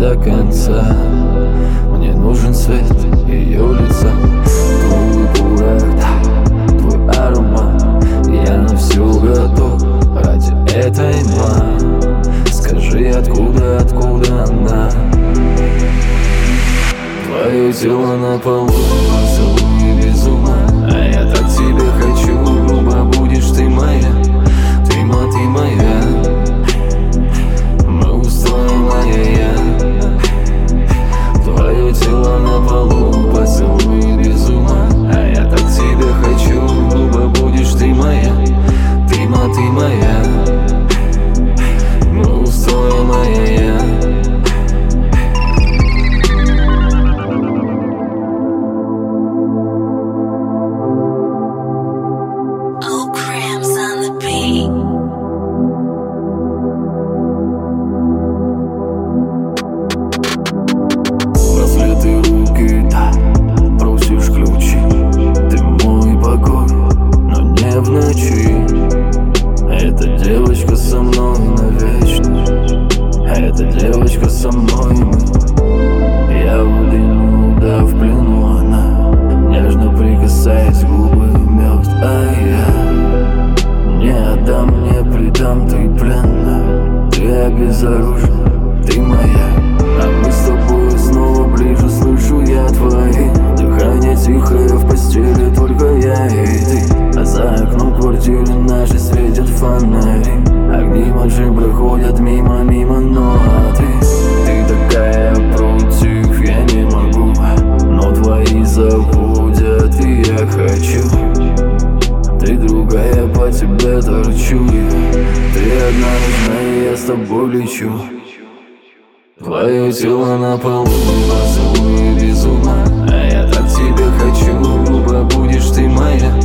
до конца. Мне нужен свет ее лица, твой пурах, твой аромат. Я на все готов ради этой мамы. Скажи, откуда она? Твое тело на полу, поцелуй без ума. А я так тебя хочу, грубо будешь ты моя. Ты моя. Мы устроим я. Твое тело на полу, поцелуй без ума. А я так тебя хочу, грубо будешь ты моя. Ты моя. Мы устроим я. Разлитые руки, да, просишь ключи. Ты мой покой, но не в ночи. Эта девочка со мной навечно. Эта девочка со мной мы. Я в плену, да в плену она. Нежно прикасаясь, губы мед. А я не отдам, не предам, ты пленна. Ты обезоружена, ты моя. А мы с тобой снова ближе, слышу я твои. Дыхание тихое в постели, только я и ты. А за окном квартиры нашей светят фонари. Огни машин проходят мимо, но ты такая против, я не могу. Но твои заводят, и я хочу. Ты другая, по тебе торчу я. Ты одна нужна, и я с тобой лечу. Твое тело на полу, поцелуй без ума. А я так тебя хочу, грубо будешь ты моя.